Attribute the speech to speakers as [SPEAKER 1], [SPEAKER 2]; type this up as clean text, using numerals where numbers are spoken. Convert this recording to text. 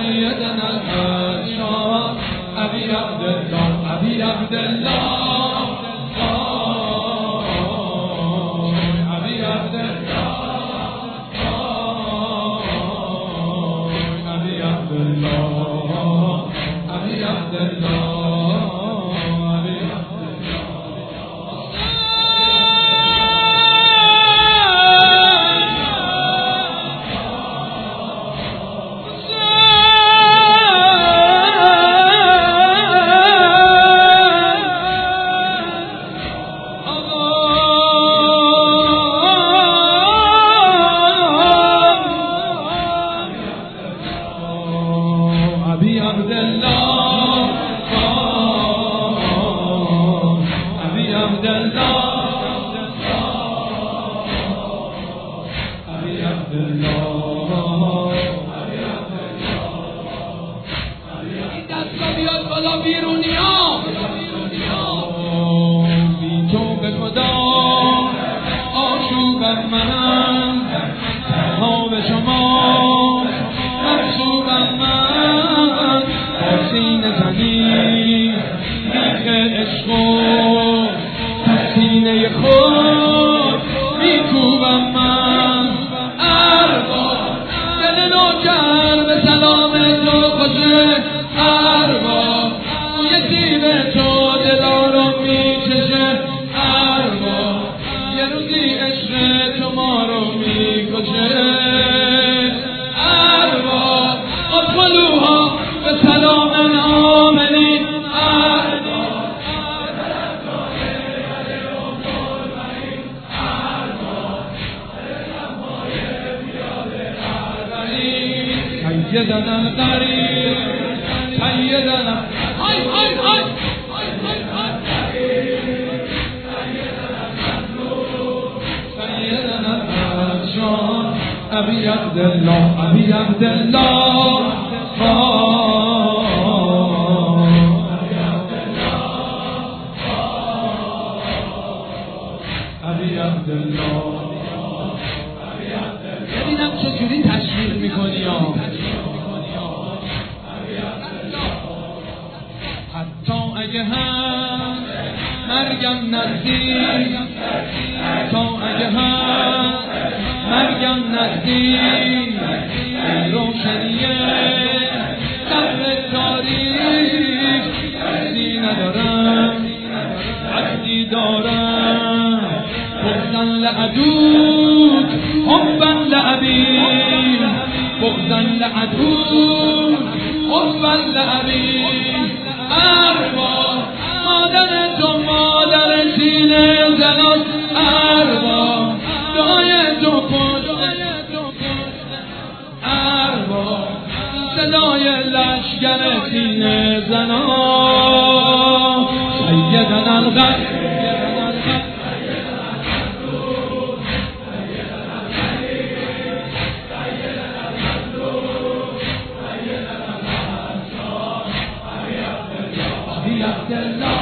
[SPEAKER 1] سيدنا الحشام أبي عبد الله أبي عبد الله أبي عبد الله أبي عبد الله أبي عبد الله سيدنا القريب سيدنا هاي هاي هاي سيدنا الحشام أبي عبد الله أبي عبد الله أبي عبد الله ببینم چجوری تشویق میکنی یا حتی اگه هم مرگم نزدیک حتی اگه هم مرگم نزدیک روشنیه قبر تاریخ عزی ندارم عزی دارم بغضا لعدوک حبا لعبید بغضا لعدوک حبا لعبید ارباب مادر تو مادر سینه زنان ارباب دعای تو پشت ارباب صدای لشگر سینه زنان سیدنا القرب Allah